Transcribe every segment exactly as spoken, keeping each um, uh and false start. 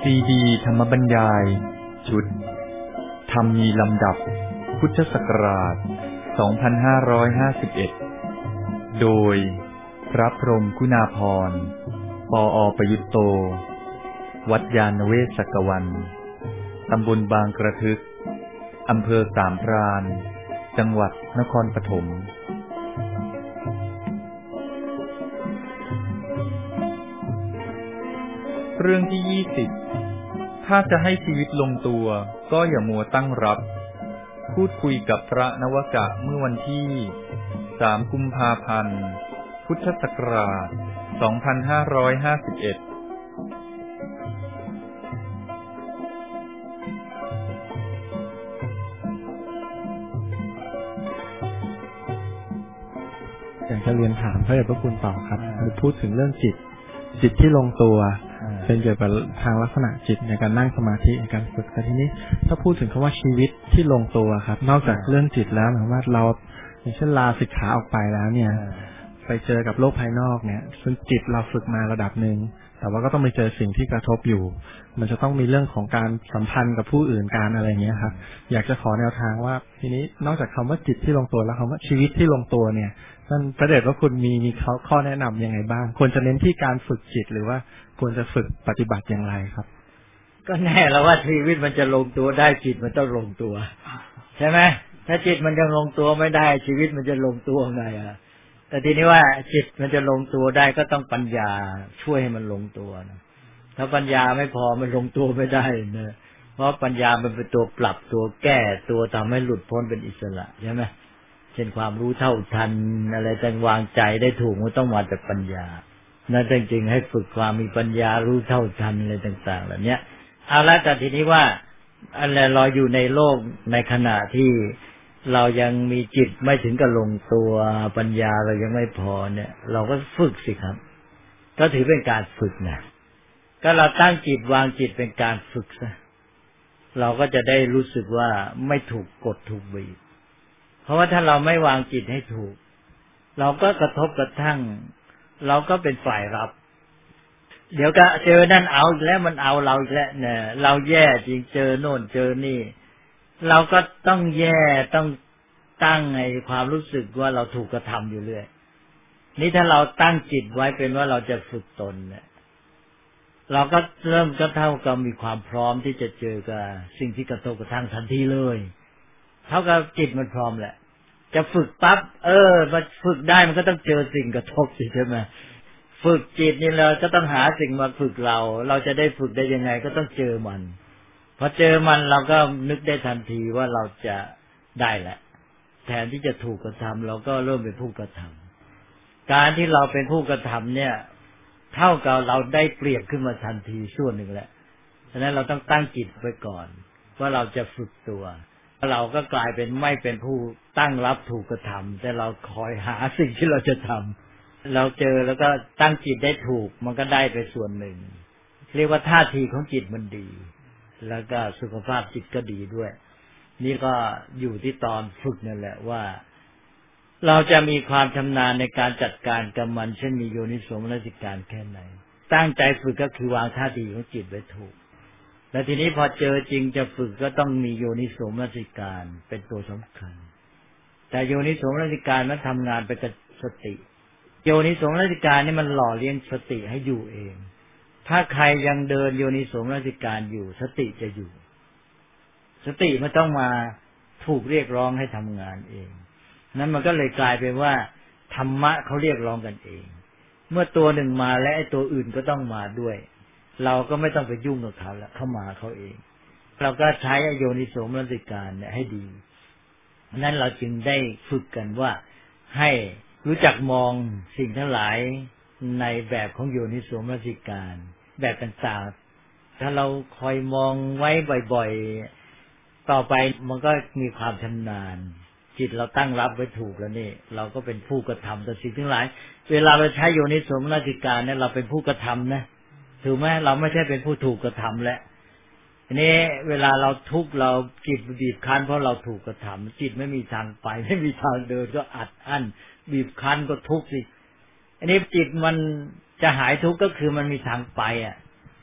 ซีดีธรรมบรรยายชุดธรรมมีลำดับพุทธศักราชสองพันห้าร้อยห้าสิบเอ็ดโดยพระพรหมคุณาภรณ์ปอ.ประยุตโตวัดยานเวศกวันตำบลบางกระทึกอำเภอสามพรานจังหวัดนครปฐมเรื่องที่ยี่สิบถ้าจะให้ชีวิตลงตัวก็อย่ามัวตั้งรับพูดคุยกับพระนวกะเมื่อวันที่สามกุมภาพันธ์พุทธศักราชสองพันห้าร้อยห้าสิบเอ็ดอยากจะเรียนถามพระเดชพระคุณต่อครับพูดถึงเรื่องจิตจิตที่ลงตัวเป็นเกี่ยวกับทางลักษณะจิตในการนั่งสมาธิในการฝึกแต่ทีนี้ถ้าพูดถึงคำว่าชีวิตที่ลงตัวครับนอกจากเรื่องจิตแล้วหมายว่าเราอย่างเช่นลาสิกขาออกไปแล้วเนี่ยไปเจอกับโลกภายนอกเนี่ยซึ่งจิตเราฝึกมาระดับหนึ่งแต่ว่าก็ต้องไปเจอสิ่งที่กระทบอยู่มันจะต้องมีเรื่องของการสัมพันธ์กับผู้อื่นการอะไรเงี้ยครับอยากจะขอแนวทางว่าทีนี้นอกจากคำว่าจิตที่ลงตัวแล้วคำว่าชีวิตที่ลงตัวเนี่ยท่านพระเดชพระคุณมีมีข้อแนะนำยังไงบ้างควรจะเน้นที่การฝึกจิตหรือว่าควรจะฝึกปฏิบัติอย่างไรครับก็แน่แล้วว่าชีวิตมันจะลงตัวได้จิตมันต้องลงตัวใช่ไหมถ้าจิตมันยังลงตัวไม่ได้ชีวิตมันจะลงตัวไงอ่ะแต่ทีนี้ว่าจิตมันจะลงตัวได้ก็ต้องปัญญาช่วยให้มันลงตัวนะถ้าปัญญาไม่พอมันลงตัวไม่ได้นะเพราะปัญญามันเป็นตัวปรับตัวแก้ตัวทำให้หลุดพ้นเป็นอิสระใช่ไหมเช่นความรู้เท่าทันอะไรต่างวางใจได้ถูกมันต้องมาจากปัญญานั่นจริงๆให้ฝึกความมีปัญญารู้เท่าทันอะไรต่างๆเหล่านี้เอาละแต่ทีนี้ว่าอะไรเราอยู่ในโลกในขณะที่เรายังมีจิตไม่ถึงกับลงตัวปัญญาเรายังไม่พอเนี่ยเราก็ฝึกสิครับก็ถือเป็นการฝึกนะก็เราตั้งจิตวางจิตเป็นการฝึกซะเราก็จะได้รู้สึกว่าไม่ถูกกดถูกบีบเพราะว่าถ้าเราไม่วางจิตให้ถูกเราก็กระทบกระทั่งเราก็เป็นฝ่ายรับเดี๋ยวก็เจอนั่นเอาอีกแล้วมันเอาเราอีกแล้วเนี่ยเราแย่จริงเจอโน่นเจอนี่เราก็ต้องแย่ต้องตั้งไอ้ความรู้สึกว่าเราถูกกระทำอยู่เรื่อยนี่ถ้าเราตั้งจิตไว้เป็นว่าเราจะฝึกตนเนี่ยเราก็เริ่มก็เท่ากับมีความพร้อมที่จะเจอกับสิ่งที่กระทบกระทั่งทันทีเลยเท่ากับจิตมันพร้อมแหละจะฝึกปั๊บเออมาฝึกได้มันก็ต้องเจอสิ่งกระทบสิใช่ไหมฝึกจิตนี่เราก็ต้องหาสิ่งมาฝึกเราเราจะได้ฝึกได้ยังไงก็ต้องเจอมันพอเจอมันเราก็นึกได้ทันทีว่าเราจะได้แหละแทนที่จะถูกกระทำเราก็เริ่มเป็นผู้กระทำการที่เราเป็นผู้กระทำเนี่ยเท่ากับเราได้เปรียบขึ้นมาทันทีส่วนหนึ่งแหละฉะนั้นเราต้องตั้งจิตไว้ก่อนว่าเราจะฝึกตัวเราก็กลายเป็นไม่เป็นผู้ตั้งรับถูกกระทำแต่เราคอยหาสิ่งที่เราจะทำเราเจอแล้วก็ตั้งจิตได้ถูกมันก็ได้ไปส่วนหนึ่งเรียกว่าท่าทีของจิตมันดีแล้วก็สุขภาพจิตก็ดีด้วยนี่ก็อยู่ที่ตอนฝึกนั่นแหละว่าเราจะมีความชำนาญในการจัดการกับมันเช่นมีโยนิโสมนสิการแค่ไหนตั้งใจฝึกก็คือวางท่าทีของจิตไว้ถูกแล้วทีนี้พอเจอจริงจะฝึกก็ต้องมีโยนิโสมนสิการเป็นตัวสำคัญแต่โยนิโสมนสิการมันทำงานไปกับสติโยนิโสมนสิการนี่มันหล่อเลี้ยงสติให้อยู่เองถ้าใครยังเดินโยนิโสมนสิการอยู่สติจะอยู่สติมันต้องมาถูกเรียกร้องให้ทำงานเองนั้นมันก็เลยกลายเป็นว่าธรรมะเขาเรียกร้องกันเองเมื่อตัวหนึ่งมาและไอ้ตัวอื่นก็ต้องมาด้วยเราก็ไม่ต้องไปยุ่งกับเขาแล้วเข้ามาเขาเองเราก็ใช้โยนิโสมนสิการเนี่ยให้ดีนั้นเราจึงได้ฝึกกันว่าให้รู้จักมองสิ่งทั้งหลายในแบบของโยนิโสมนสิการแบบต่างๆถ้าเราคอยมองไว้บ่อยๆต่อไปมันก็มีความชำนาญจิตเราตั้งรับไว้ถูกแล้วนี่เราก็เป็นผู้กระทำต่อสิ่งทั้งหลายเวลาเราใช้โยนิโสมนสิการเนี่ยเราเป็นผู้กระทำนะถูกไหมเราไม่ใช่เป็นผู้ถูกกระทำแล้วทีนี้เวลาเราทุกข์เราจิตบีบคั้นเพราะเราถูกกระทำจิตไม่มีทางไปไม่มีทางเดินก็อัดอั้นบีบคั้นก็ทุกข์สิอันนี้จิตมันจะหายทุกข์ก็คือมันมีทางไปอ่ะ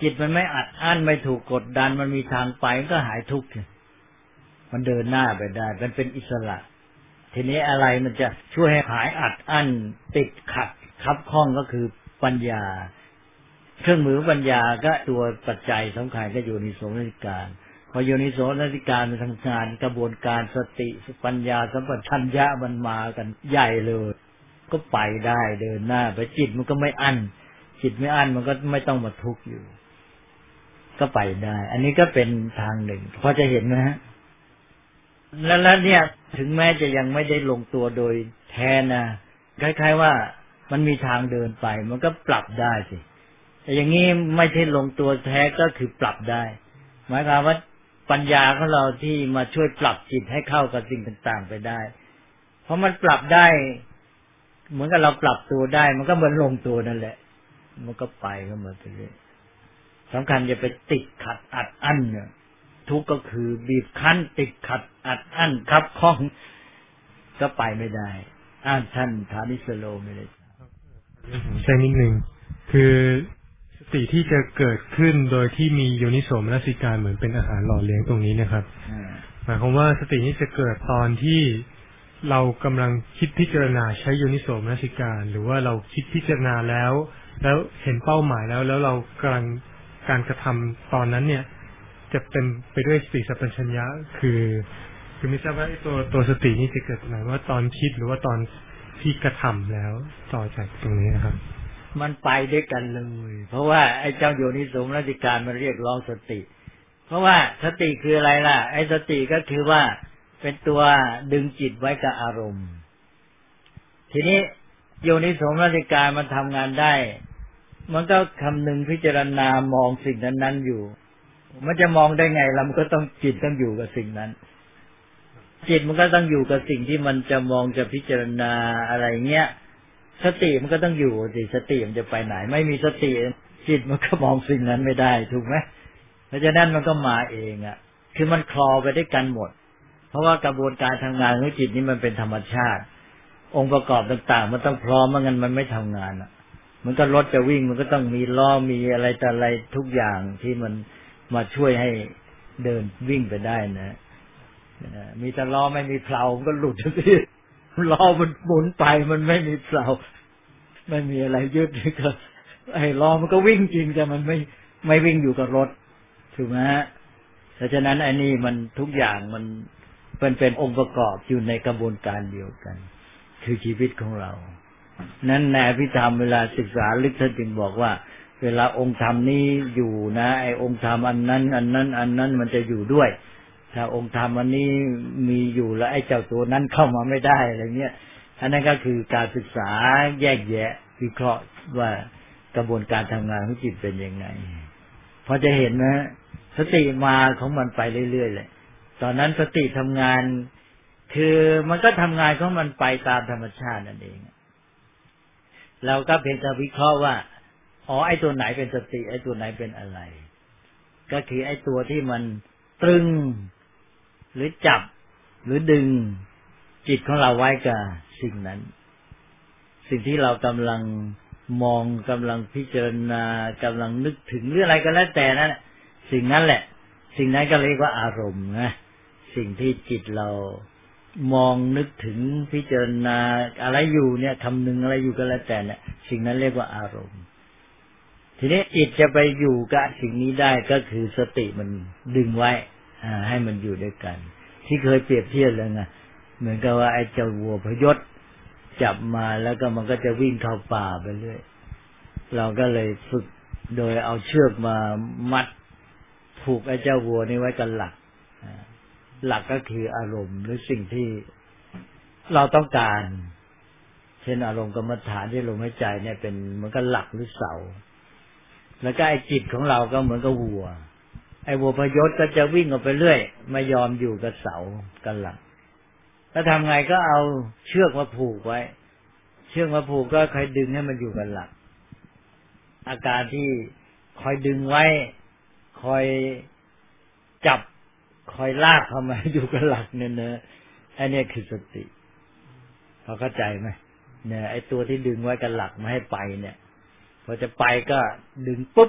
จิตมันไม่อัดอั้นไม่ถูกกดดันมันมีทางไปมันก็หายทุกข์มันเดินหน้าไปได้มันเป็นอิสระทีนี้อะไรมันจะช่วยให้หายอัดอั้นติดขัดคับข้องก็คือปัญญาเครื่องมือปัญญาก็ตัวปัจจัยสำคัญก็โยนิโสมนสิการพอโยนิโสมนสิการมันทำงานกระบวนการสติปัญญาสัมปชัญญะมันมากันใหญ่เลยก็ไปได้เดินหน้าไปจิตมันก็ไม่อั้นจิตไม่อั้นมันก็ไม่ต้องมาทุกข์อยู่ก็ไปได้อันนี้ก็เป็นทางหนึ่งพอจะเห็นไหมฮะแล้วแล้วเนี่ยถึงแม้จะยังไม่ได้ลงตัวโดยแท้นะคล้ายๆว่ามันมีทางเดินไปมันก็ปรับได้สิแต่อย่างนี้ไม่ใช่ลงตัวแท้ก็คือปรับได้หมายความว่าปัญญาของเราที่มาช่วยปรับจิตให้เข้ากับสิ่งต่างๆไปได้เพราะมันปรับได้เหมือนกับเราปรับตัวได้มันก็เหมือนลงตัวนั่นแหละมันก็ไปก็เหมือนไปเลยสำคัญอย่าไปติดขัดอัดอั้นเนี่ยทุกข์ก็คือบีบคั้นติดขัดอัดอั้นคับข้องก็ไปไม่ได้อ่าท่านฐานิสโลไม่ได้ใช่นิดหนึ่งคือสติที่จะเกิดขึ้นโดยที่มีโยนิโสมนสิการเหมือนเป็นอาหารหล่อเลี้ยงตรงนี้นะครับหมายความว่าสตินี้จะเกิดตอนที่เรากำลังคิดพิจารณาใช้โยนิโสมนสิการหรือว่าเราคิดพิจารณาแล้วแล้วเห็นเป้าหมายแล้วแล้วเรากำลังการกระทำตอนนั้นเนี่ยจะเป็นไปด้วยสติสัมปชัญญะคือคือไม่ทราบว่าตัวตัวสตินี้จะเกิดไหนว่าตอนคิดหรือว่าตอนที่กระทำแล้วต่อจากตรงนี้นะครับมันไปด้วยกันเลยเพราะว่าไอ้เจ้าโยนิโสมนสิการมันเรียกร้องสติเพราะว่าสติคืออะไรล่ะไอ้สติก็คือว่าเป็นตัวดึงจิตไว้กับอารมณ์ทีนี้โยนิโสมนสิการมันทำงานได้มันก็คำนึงพิจารณามองสิ่งนั้นๆอยู่มันจะมองได้ไงล่ะมันก็ต้องจิตต้องอยู่กับสิ่งนั้นจิตมันก็ต้องอยู่กับสิ่งที่มันจะมองจะพิจารณาอะไรเงี้ยสติมันก็ต้องอยู่สิสติมันจะไปไหนไม่มีสติจิตมันก็มองสิ่งนั้นไม่ได้ถูกไหมเพราะฉะนั้นมันก็มาเองอ่ะคือมันคลอไปด้วยกันหมดเพราะว่ากระบวนการทำงานของจิตนี้มันเป็นธรรมชาติองค์ประกอบต่างๆมันต้องพร้อมไม่งั้นมันไม่ทำงานอ่ะมันก็รถจะวิ่งมันก็ต้องมีล้อมีอะไรแต่อะไรทุกอย่างที่มันมาช่วยให้เดินวิ่งไปได้นะมีแต่ล้อไม่มีเพลามันก็หลุดสิล้อมันหมุนไปมันไม่มีเพลาไม่มีอะไรยึดก็ไอ้ล้อมันก็วิ่งจริงแต่มันไม่ไม่วิ่งอยู่กับรถถูกไหมฮะเพราะฉะนั้นไอ้นี่มันทุกอย่างมันเป็นเป็นองค์ประกอบอยู่ในกระบวนการเดียวกันคือชีวิตของเรานั้นในอภิธรรมเวลาศึกษาลึกท่านจึงบอกว่าเวลาองค์ธรรมนี้อยู่นะไอ้องค์ธรรมอันนั้นอันนั้นอันนั้นมันจะอยู่ด้วยถ้าองค์ธรรมอันนี้มีอยู่แล้วไอ้เจ้าตัวนั้นเข้ามาไม่ได้อะไรเงี้ยอันนั้นก็คือการศึกษาแยกแยะวิเคราะห์ว่ากระบวนการทำงานของจิตเป็นยังไงพอจะเห็นนะสติมาของมันไปเรื่อยๆเลยตอนนั้นสติทำงานคือมันก็ทำงานของมันไปตามธรรมชาตินั่นเองเราก็เพียงแต่วิเคราะห์ว่าอ๋อไอ้ตัวไหนเป็นสติไอ้ตัวไหนเป็นอะไรก็คือไอ้ตัวที่มันตรึงหรือจับหรือดึงจิตของเราไว้กับสิ่งนั้นสิ่งที่เรากำลังมองกำลังพิจารณากำลังนึกถึงหรืออะไรก็แล้วแต่นั่นสิ่งนั้นแหละสิ่งนั้นก็เรียกว่าอารมณ์นะสิ่งที่จิตเรามองนึกถึงพิจารณาอะไรอยู่เนี่ยคำนึงอะไรอยู่ก็แล้วแต่เนี่ยสิ่งนั้นเรียกว่าอารมณ์ทีนี้จิตจะไปอยู่กับสิ่งนี้ได้ก็คือสติมันดึงไว้อ่าให้มันอยู่ด้วยกันที่เคยเปรียบเทียบเลยไงเหมือนกับว่าไอ้เจ้าวัวพยศจับมาแล้วก็มันก็จะวิ่งเข้าป่าไปเรื่อยเราก็เลยฝึกโดยเอาเชือกมามัดผูกไอ้เจ้าวัวนี้ไว้กับหลักหลักก็คืออารมณ์หรือสิ่งที่เราต้องการเช่นอารมณ์กรรมฐานที่ลมหายใจเนี่ยเป็นเหมือนกับหลักหรือเสาแล้วก็ไอ้จิตของเราก็เหมือนกับวัวไอ้วัวพยศก็จะวิ่งออกไปเรื่อยไม่ยอมอยู่กับเสากับหลักแล้วทำไงก็เอาเชือกมาผูกไว้เชือกมาผูกก็คอยดึงให้มันอยู่กับหลักอาการที่คอยดึงไว้คอยจับคอยลากเข้ามาอยู่กับหลักเนี่ยนะไอ้นี่คือสติพอเข้าใจไหมเนี่ยไอ้ตัวที่ดึงไว้กับหลักไม่ให้ไปเนี่ยพอจะไปก็ดึงปุ๊บ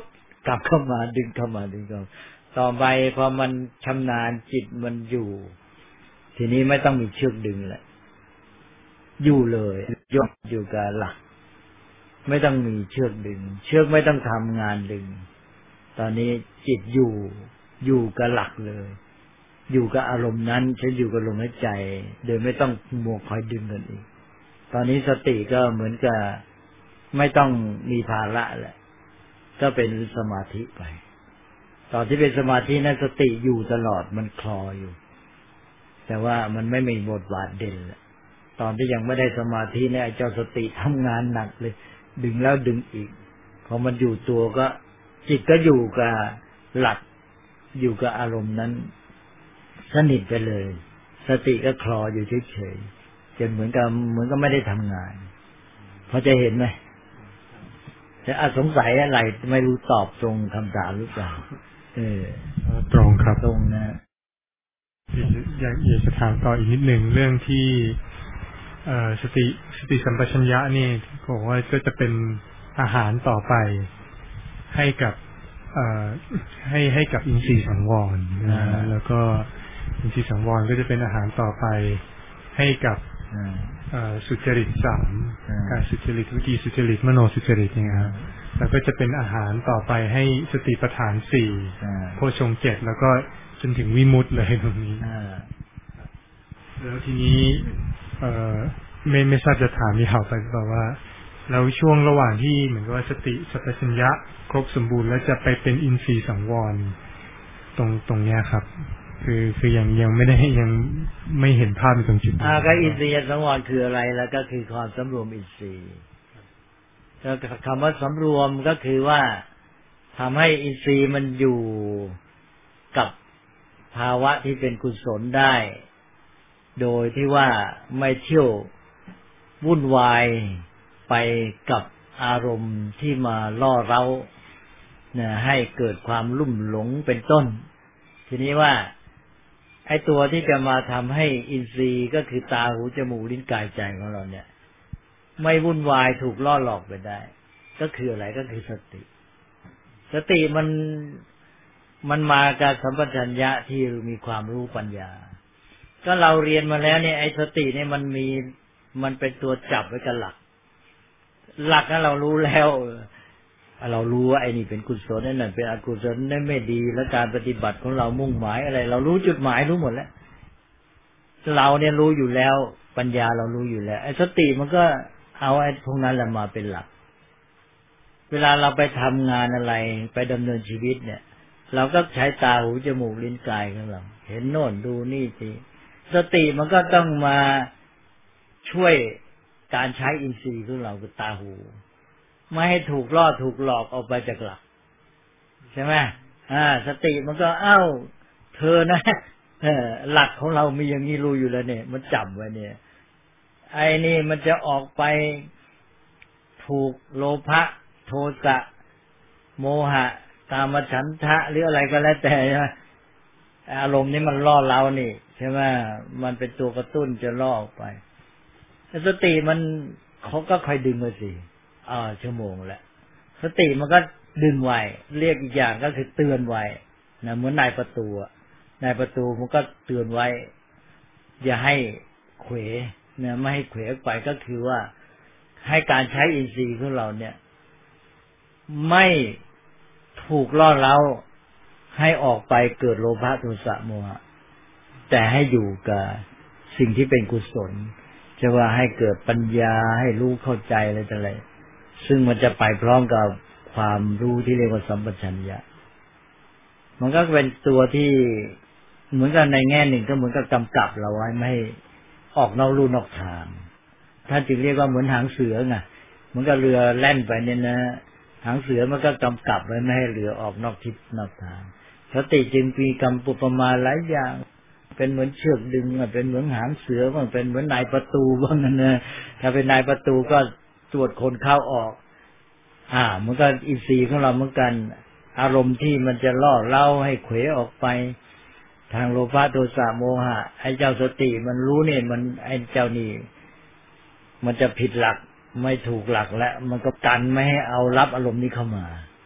กลับเข้ามาดึงเข้ามาดึงเข้าต่อไปพอมันชำนาญจิตมันอยู่ทีนี้ไม่ต้องมีเชือกดึงแหละอยู่เลยยกอยู่กับหลักไม่ต้องมีเชือกดึงเชือกไม่ต้องทำงานดึงตอนนี้จิตอยู่อยู่กับหลักเลยอยู่กับอารมณ์นั้นฉันอยู่กับลมหายใจโดยไม่ต้องมัวคอยดึงกันอีกตอนนี้สติก็เหมือนกับไม่ต้องมีภาระแหละก็เป็นสมาธิไปตอนที่เป็นสมาธินั้นสติอยู่ตลอดมันคลออยู่แต่ว่ามันไม่มีบทบาทเด่นตอนที่ยังไม่ได้สมาธิเนี่ยเจ้าสติทำงานหนักเลยดึงแล้วดึงอีกพอมันอยู่ตัวก็จิตก็อยู่กับหลักอยู่กับอารมณ์นั้นสนิทไปเลยสติก็คลออยู่เฉยๆจนเหมือนกับเหมือนกับไม่ได้ทำงานพอจะเห็นไหมจะอาสงสัยอะไรไม่รู้ตอบตรงคำถามหรือเปล่าเออตรงครับตรงนะอยากอยากจะถามต่ออีกนิดหนึ่งเรื่องที่สติสติสัมปชัญญะนี่บอกว่าก็จะเป็นอาหารต่อไปให้กับให้ให้กับอินทรีย์สังวรนะแล้วก็อินทรีย์สังวรก็จะเป็นอาหารต่อไปให้กับสุจริตสามการสุจริตวิธีสุจริตมโนสุจริตเนี่ยครับแล้วก็จะเป็นอาหารต่อไปให้สติปัฏฐานสี่โพชฌงค์เจ็ดแล้วก็จนถึงวิมุตติเลยตรงนี้แล้วทีนี้ไม่ไม่ทราบจะถามมีข่าวไปบอกว่าแล้วช่วงระหว่างที่เหมือนกับว่าสติสัพพัญญะครบสมบูรณ์แล้วจะไปเป็นอินทรีย์สังวรตรงตรงเนี้ยครับคือคือยังยังไม่ได้ยังไม่เห็นภาพในตรงจุดอ่าก็อินทรีย์สังวรคืออะไรแล้วก็คือความสำรวมอินทรีย์แล้วคำว่าสำรวมก็คือว่าทำให้อินทรีย์มันอยู่กับภาวะที่เป็นกุศลได้โดยที่ว่าไม่เที่ยววุ่นวายไปกับอารมณ์ที่มาล่อเร้าเนี่ยให้เกิดความลุ่มหลงเป็นต้นทีนี้ว่าไอ้ตัวที่จะมาทำให้อินทรีย์ก็คือตาหูจมูกลิ้นกายใจของเราเนี่ยไม่วุ่นวายถูกล่อหลอกไปได้ก็คืออะไรก็คือสติสติมันมันมาจากสัมปชัญญะที่มีความรู้ปัญญาก็เราเรียนมาแล้วเนี่ยไอ้สติเนี่ยมันมีมันเป็นตัวจับไว้กับหลักหลักนั้นเรารู้แล้วเรารู้ว่าไอ้นี่เป็นกุศลนั่นเป็นอกุศลนั่นไม่ดีและการปฏิบัติของเรามุ่งหมายอะไรเรารู้จุดหมายรู้หมดแล้วเราเนี่ยรู้อยู่แล้วปัญญาเรารู้อยู่แล้วไอ้สติมันก็เอาไอ้พวกนั้นแหละมาเป็นหลักเวลาเราไปทำงานอะไรไปดำเนินชีวิตเนี่ยเราก็ใช้ตาหูจมูกลิ้นกายของเราเห็นโน่นดูนี่สิสติมันก็ต้องมาช่วยการใช้อินทรีย์ของเราคือตาหูไม่ให้ถูกล่อถูกหลอกออกไปจากหลักใช่ไหมอ่าสติมันก็เอ้าเธอนะเออหลักของเรามีอย่างนี้รู้อยู่แล้วเนี่ยมันจำไว้เนี่ยไอ้นี่มันจะออกไปถูกโลภะโทสะโมหะกามฉันทะหรืออะไรก็แล้วแต่อารมณ์นี้มันล่อเรานี่ใช่ไหมมันเป็นตัวกระตุ้นจะล่อออกไปสติมันเขาก็คอยดึงมาสิอ่าชั่วโมงแหละสติมันก็ดึงไว้เรียกอีกอย่างก็คือเตือนไว้นะเหมือนนายประตูนายประตูมันก็เตือนไว้อย่าให้เขวเนี่ยไม่ให้เขวไปก็คือว่าให้การใช้อินทรีย์ของเราเนี่ยไม่ถูกล่อเร้าให้ออกไปเกิดโลภะโทสะโมหะแต่ให้อยู่กับสิ่งที่เป็นกุศลจะว่าให้เกิดปัญญาให้รู้เข้าใจอะไรต่ออะไรซึ่งมันจะไปพร้อมกับความรู้ที่เรียกว่าสัมปชัญญะมันก็เป็นตัวที่เหมือนกันในแง่หนึ่งก็เหมือนกับกำกับเราไว้ไม่ให้ออกนอกลู่นอกทางท่านจึงเรียกว่าเหมือนหางเสือไงเหมือนกับเรือแล่นไปเนี่ยนะหางเสือมันก็กำกับไว้ไม่ให้เรือออกนอกทิศนอกทางสติจึงมีคำปุปมาหลายอย่างเป็นเหมือนเชือกดึงเป็นเหมือนหางเสือบ้างเป็นเหมือนนายประตูบ้างนั่นนะถ้าเป็นนายประตูก็ตรวจคนเข้าออกอ่ามันก็อินทรีย์ของเราเหมือนกันอารมณ์ที่มันจะล่อเร้าให้เขวออกไปทางโลภะโทสะโมหะไอ้เจ้าสติมันรู้เนี่ยมันไอ้เจ้านี่มันจะผิดหลักไม่ถูกหลักแล้วมันก็กันไม่ให้เอารับอารมณ์นี้เข้ามา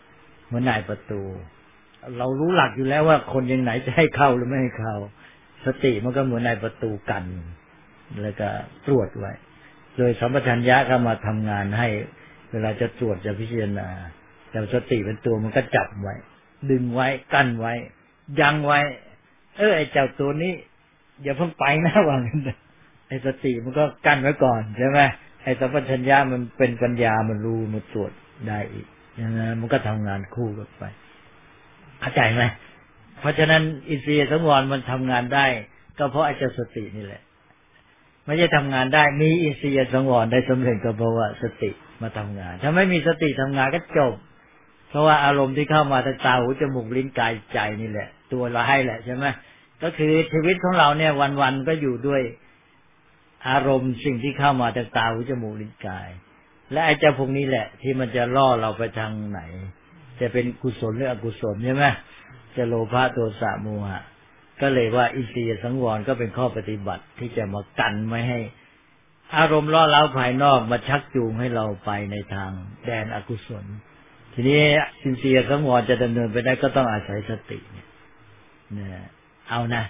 เหมือนนายประตูเรารู้หลักอยู่แล้วว่าคนยังไหนจะให้เข้าหรือไม่ให้เข้าสติมันก็เหมือนนายประตูกันแล้วก็ตรวจไว้โดยสัมปชัญญะก็มาทำงานให้เวลาจะตรวจจะพิจารณาแต่สติเป็นตัวมันก็จับไว้ดึงไว้กั้นไว้ยั้งไว้เออไอ้เจ้าตัวนี้อย่าเพิ่งไปนะว่างั้นไอ้สติมันก็กั้นไว้ก่อนใช่ไหมไอ้สัมปชัญญะมันเป็นปัญญามันรู้มันตรวจได้อีกอย่างนั้นมันก็ทำงานคู่กันไปเข้าใจไหมเพราะฉะนั้นอินทรีย์สังวรมันทำงานได้ก็เพราะไอ้เจ้าสตินี่แหละไม่ใช่ทำงานได้มีอินทรีย์สังวรได้สำเร็จก็เพราะว่าสติมาทำงานถ้าไม่มีสติทำงานก็จบเพราะว่าอารมณ์ที่เข้ามาทางตาหูจมูกลิ้นกายใจนี่แหละตัวเราให้แหละใช่ไหมก็คือชีวิตของเราเนี่ยวันๆก็อยู่ด้วยอารมณ์สิ่งที่เข้ามาทางตาหูจมูกลิ้นกายและไอ้เจ้าพวกนี้แหละที่มันจะล่อเราไปทางไหนจะเป็นกุศลหรืออกุศลใช่ไหมจะโลภะโทสะโมหะก็เลยว่าอินทรีย์สังวรก็เป็นข้อปฏิบัติที่จะมากันไม่ให้อารมณ์ล่อเร้าภายนอกมาชักจูงให้เราไปในทางแดนอกุศลทีนี้อินทรีย์สังวรจะดำเนินไปได้ก็ต้องอาศัยสติเนี่ยเอานะ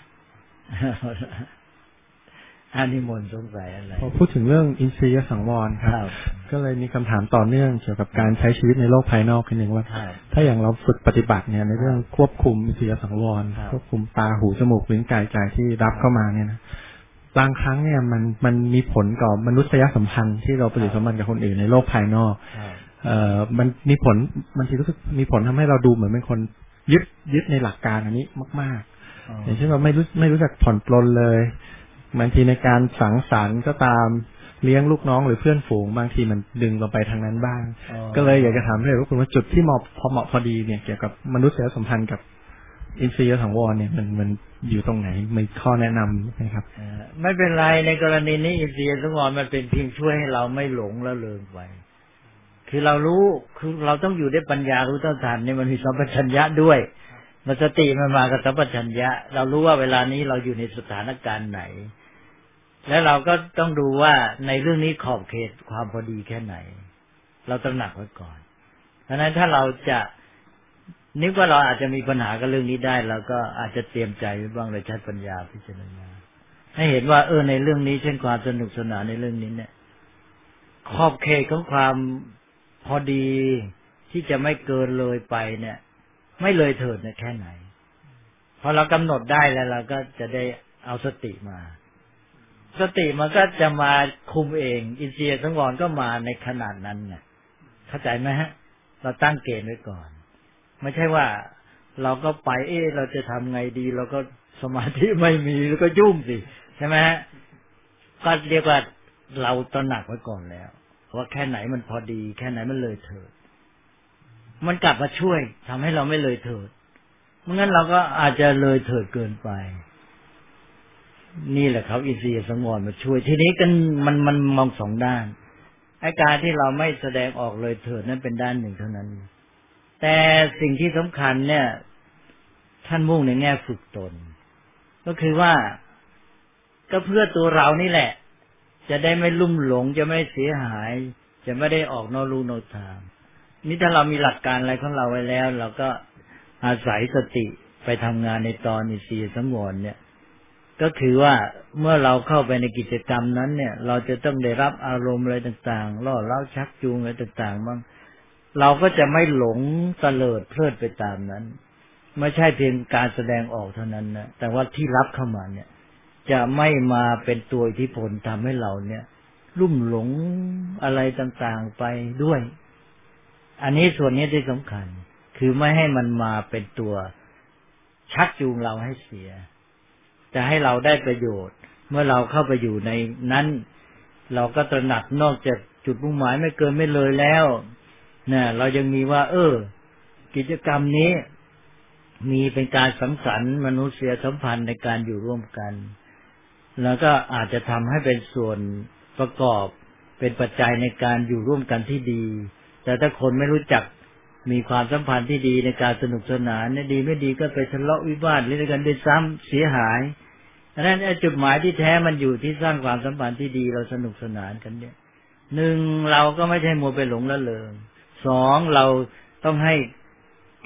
อานิมนต์สงสัยอะไรพอพูดถึงเรื่องอินทรีย์สังวรครับก็เลยมีคำถามต่อเนื่องเกี่ยวกับการใช้ชีวิตในโลกภายนอกกันหนึ่งว่าถ้าอย่างเราฝึกปฏิบัติเนี่ยในเรื่องควบคุมอินทรีย์สังวรควบคุมตาหูจมูกลิ้นกายใจที่รับเข้ามาเนี่ยนะบางครั้งเนี่ยมันมันมีผลกับมนุษยสัมพันธ์ที่เราปฏิสัมพันธ์กับคนอื่นในโลกภายนอกเอ่อมันมีผลมันที่รู้สึกมีผลทำให้เราดูเหมือนเป็นคนยึดยึดในหลักการอันนี้มากๆอย่างเช่นว่าไม่รู้ไม่รู้จักผ่อนปลนเลยบางทีในการสังสรรค์ก็ตามเลี้ยงลูกน้องหรือเพื่อนฝูงบางทีมันดึงเราไปทางนั้นบ้างก็เลยอยากจะถามเลยว่าคุณว่าจุดที่เหมาะพอเหมาะพอดีเนี่ยเกี่ยวกับมนุษยสัมพันธ์กับอินทรีย์สังวรเนี่ยมันมันอยู่ตรงไหนมีข้อแนะนำไหมครับไม่เป็นไรในกรณีนี้อินทรีย์สังวรมันเป็นเพียงช่วยให้เราไม่หลงแล้วเลินไปคือเรารู้คือเราต้องอยู่ด้วยปัญญารู้เท่าทันนี่มันมีสัมปชัญญะด้วยมันสติมันมากับสัมปชัญญะเรารู้ว่าเวลานี้เราอยู่ในสถานการณ์ไหนแล้วเราก็ต้องดูว่าในเรื่องนี้ขอบเขตความพอดีแค่ไหนเราตระหนักไว้ก่อนเพราะฉะนั้นถ้าเราจะนึกว่าเราอาจจะมีปัญหากับเรื่องนี้ได้เราก็อาจจะเตรียมใจไว้บ้างเลยใช้ปัญญาพิจารณาให้เห็นว่าเออในเรื่องนี้เช่นความสนุกสนานในเรื่องนี้เนี่ยขอบเขตของความพอดีที่จะไม่เกินเลยไปเนี่ยไม่เลยเถิดเนี่ยแค่ไหนพอเรากำหนดได้แล้วเราก็จะได้เอาสติมาสติมันก็จะมาคุมเองอินทรีย์สังวรก็มาในขนาดนั้นไงเข้าใจไหมฮะเราตั้งเกณฑ์ไว้ก่อนไม่ใช่ว่าเราก็ไปเอ๊ะเราจะทำไงดีเราก็สมาธิไม่มีแล้วก็ยุ่งสิใช่ไหมฮะก็เรียกว่าเราตระหนักไว้ก่อนแล้วว่าแค่ไหนมันพอดีแค่ไหนมันเลยเถิดมันกลับมาช่วยทำให้เราไม่เลยเถิดไม่งั้นเราก็อาจจะเลยเถิดเกินไปนี่แหละครับอินทรีย์สังวรมาช่วยทีนี้กันมันมันมองสองด้านอาการที่เราไม่แสดงออกเลยเถิดนั้นเป็นด้านหนึ่งเท่านั้นแต่สิ่งที่สำคัญเนี่ยท่านมุ่งในแง่ฝึกตนก็คือว่าก็เพื่อตัวเรานี่แหละจะได้ไม่ลุ่มหลงจะไม่เสียหายจะไม่ได้ออกนอกลู่นอกทางนี่ถ้าเรามีหลักการอะไรของเราไว้แล้วเราก็อาศัยสติไปทำงานในตอนอินทรีย์สังวรเนี่ยก็คือว่าเมื่อเราเข้าไปในกิจกรรมนั้นเนี่ยเราจะต้องได้รับอารมณ์อะไรต่างๆล่อเร้าชักจูงอะไรต่างๆบ้างเราก็จะไม่หลงเตลิดเพลิดไปตามนั้นไม่ใช่เพียงการแสดงออกเท่านั้นนะแต่ว่าที่รับเข้ามาเนี่ยจะไม่มาเป็นตัวอิทธิพลทำให้เราเนี่ยลุ่มหลงอะไรต่างๆไปด้วยอันนี้ส่วนนี้ที่สำคัญคือไม่ให้มันมาเป็นตัวชักจูงเราให้เสียจะให้เราได้ประโยชน์เมื่อเราเข้าไปอยู่ในนั้นเราก็ตระหนักนอกจากจุดมุ่งหมายไม่เกินไม่เลยแล้วเนี่ยเรายังมีว่าเออกิจกรรมนี้มีเป็นการสังสรรค์มนุษยสัมพันธ์ในการอยู่ร่วมกันแล้วก็อาจจะทำให้เป็นส่วนประกอบเป็นปัจจัยในการอยู่ร่วมกันที่ดีแต่ถ้าคนไม่รู้จักมีความสัมพันธ์ที่ดีในการสนุกสนานเนี่ยดีไม่ดีก็ไปทะเลาะวิวาทเล่นกันด้วยซ้ำเสียหายดังนั้นจุดหมายที่แท้มันอยู่ที่สร้างความสัมพันธ์ที่ดีเราสนุกสนานกันเนี่ยหนึ่งเราก็ไม่ใช่มัวไปหลงละเลงสองเราต้องให้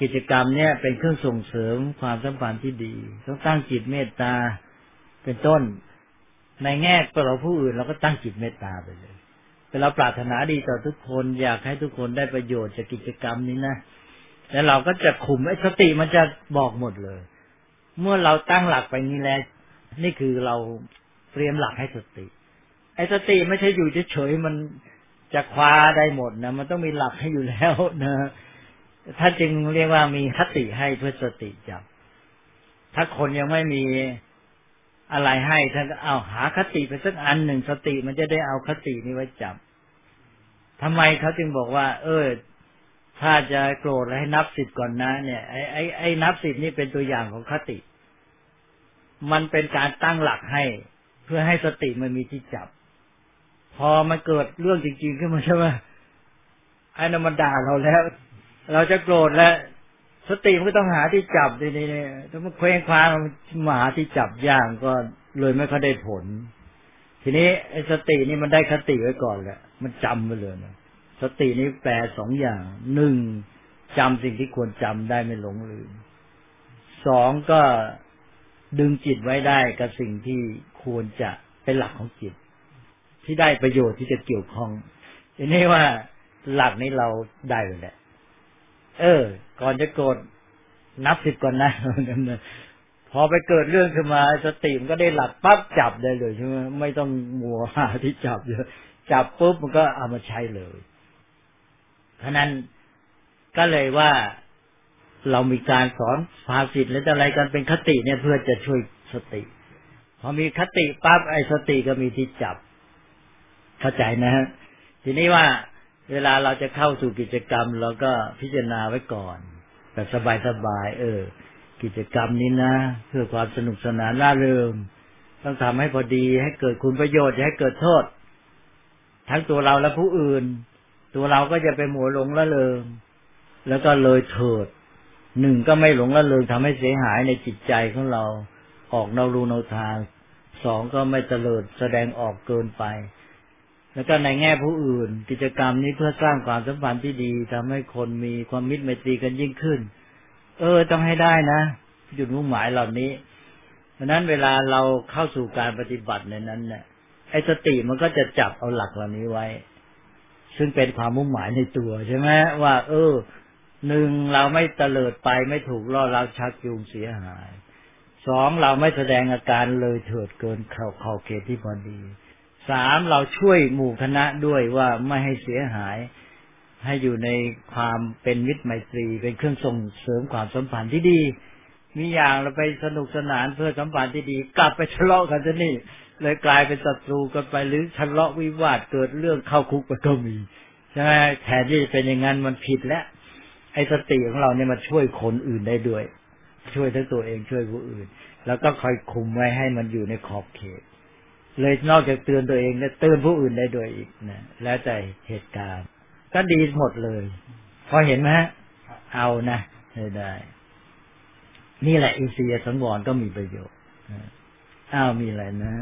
กิจกรรมเนี่ยเป็นเครื่องส่งเสริมความสัมพันธ์ที่ดีต้องตั้งจิตเมตตาเป็นต้นในแง่ต่อผู้อื่นเราก็ตั้งจิตเมตตาไปเลยแต่เราปรารถนาดีต่อทุกคนอยากให้ทุกคนได้ประโยชน์จากกิจกรรมนี้นะแล้วเราก็จะคุมไอ้สติมันจะบอกหมดเลยเมื่อเราตั้งหลักไปนี้แล้วนี่คือเราเตรียมหลักให้สติไอ้สติไม่ใช่อยู่เฉยๆมันจะคว้าได้หมดนะมันต้องมีหลักให้อยู่แล้วนะถ้าจึงเรียกว่ามีคติให้เพื่อสติจับถ้าคนยังไม่มีอะไรให้ท่านก็เอาหาคติไปสักอันหนึ่งสติมันจะได้เอาคตินี้ไว้จับทำไมเขาจึงบอกว่าเออถ้าจะโกรธให้นับสิบก่อนนะเนี่ยไอ้ไอ้ไอ้นับสิบนี่เป็นตัวอย่างของคติมันเป็นการตั้งหลักให้เพื่อให้สติมันมีที่จับพอมันเกิดเรื่องจริงๆขึ้นมาใช่ไหมไอ้นั่นมันด่าเราแล้วเราจะโกรธแล้วสติมันก็ต้องหาที่จับดีๆถ้ามันเคว้งคว้างมาหาที่จับยากก็เลยไม่ค่อยได้ผลทีนี้ไอ้สตินี่มันได้คติไว้ก่อนแหละมันจำไปเลยนะสตินี้แปลสองอย่างหนึ่งจำสิ่งที่ควรจำได้ไม่หลงลืมสองก็ดึงจิตไว้ได้กับสิ่งที่ควรจะเป็นหลักของจิตที่ได้ประโยชน์ที่จะเกี่ยวข้องทีนี้ว่าหลักนี้เราได้เลยแหละเออก่อนจะโกรธนับสิบก่อนนะพอไปเกิดเรื่องขึ้นมาสติมันก็ได้หลักปั๊บจับได้เลยใช่ไหมไม่ต้องมัวหาที่จับเยอะจับปุ๊บมันก็เอามาใช้เลยเพราะนั้นก็เลยว่าเรามีการสอนภาษิตและอะไรกันเป็นคติเนี่ยเพื่อจะช่วยสติพอมีคติปั๊บไอ้สติก็มีที่จับเข้าใจนะฮะทีนี้ว่าเวลาเราจะเข้าสู่กิจกรรมเราก็พิจารณาไว้ก่อนแบบสบายๆเออกิจกรรมนี้นะเพื่อความสนุกสนานร่าเริงต้องทำให้พอดีให้เกิดคุณประโยชน์อย่าให้เกิดโทษทั้งตัวเราและผู้อื่นตัวเราก็จะไปหมัวหลงละเริงแล้วก็เลยเถิดหนึ่งก็ไม่หลงละเริงทำให้เสียหายในจิตใจของเราออกนอกรูนอกทางสองก็ไม่เตลิดแสดงออกเกินไปแล้วก็ในแง่ผู้อื่นกิจกรรมนี้เพื่อสร้างความสัมพันธ์ที่ดีทำให้คนมีความมิตรไมตรีกันยิ่งขึ้นเออต้องให้ได้นะจุดมุ่งหมายเหล่านี้เพราะนั้นเวลาเราเข้าสู่การปฏิบัติในนั้นเนี่ยไอ้สติมันก็จะจับเอาหลักเหล่านี้ไว้ซึ่งเป็นความมุ่งหมายในตัวใช่ไหมว่าเออหนึ่งเราไม่เตลิดไปไม่ถูกล่อเราชักจูงเสียหายสองเราไม่แสดงอาการเลยเถิดเกินเข้าเข้าเขตที่พอดีสามเราช่วยหมู่คณะด้วยว่าไม่ให้เสียหายให้อยู่ในความเป็นมิตรไมตรีเป็นเครื่องส่งเสริมความสัมพันธ์ที่ดีมีอย่างเราไปสนุกสนานเพื่อสัมพันธ์ที่ดีกลับไปทะเลาะกันซะนี่เลยกลายเป็นศัตรูกันไปหรือทะเลาะวิวาทเกิดเรื่องเข้าคุกไปก็มีใช่ไหมแทนที่จะเป็นอย่างนั้นมันผิดแล้วไอ้สติของเราเนี่ยมันช่วยคนอื่นได้ด้วยช่วยทั้งตัวเองช่วยผู้อื่นแล้วก็คอยคุมไว้ให้มันอยู่ในขอบเขตเลยนอกจากเตือนตัวเองแล้วเตือนผู้อื่นได้ด้วยอีกนะแล้วแต่เหตุการณ์ก็ดีหมดเลยพอเห็นไหมเอานะได้นี่แหละอินทรีย์สังวรก็มีประโยชน์อ้าวมีอะไรนะ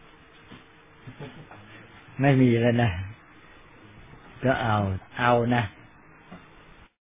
ไม่มีแล้วนะก็เอาเอานะ